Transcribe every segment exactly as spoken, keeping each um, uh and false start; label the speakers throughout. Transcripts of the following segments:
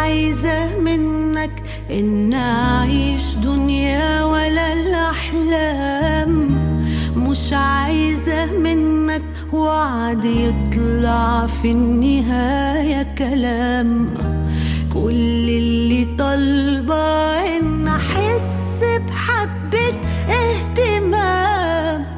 Speaker 1: عايزة منك إن أعيش دنيا ولا الأحلام، مش عايزة منك وعد يطلع في النهاية كلام. كل اللي طالبة إن أحس بحبة اهتمام.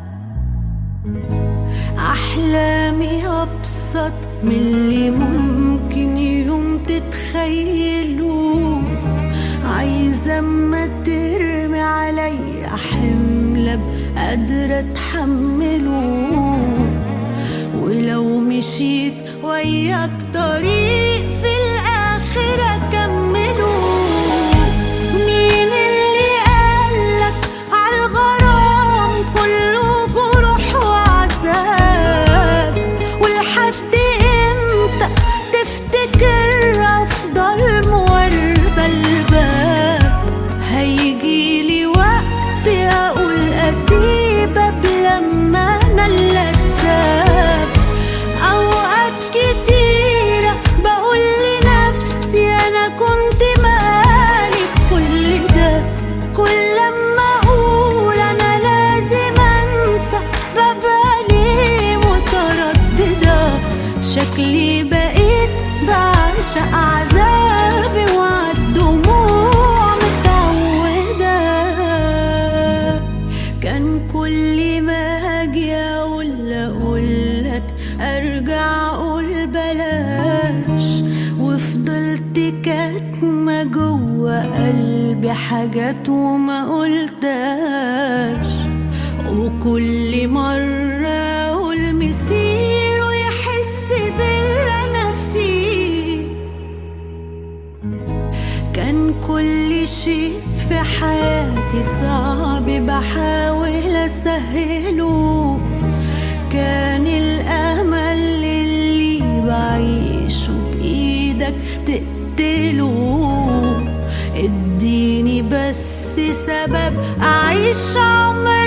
Speaker 1: أحلامي أبسط من اللي ممكن يوم تتخيلوا، عايزة اما ترمي علي حمل قادرة اتحمله. ولو مشيت وياك طريق في الآخر أكمله. مين اللي قالك عالغرام كله جروح وعذاب؟ ولحد امتى تفتكر أفضل مواربة الباب؟ هيجيلي وقت أقول أسيبك لما أنا اللي أتساب. أوقات كتيرة بقول لنفسي أنا كنت مالي بكل ده. كل لما أقول أنا لازم أنسى ببقى ليه مترددة. شكلي بقيت بعشق عذابي وعالدموع متعودة. كان كل ما هاجي أقول أقولك أرجع أقول بلاش، وفضلت كاتمة جوا قلبي حاجات وما قلتاش. وكل مرة أقول مسيره يحس باللي أنا فيه. كان كل شيء في حياتي صعب بحاول أسهله. كان الأمل اللي بعيشه بإيدك تقتله. اديني بس سبب أعيش عمري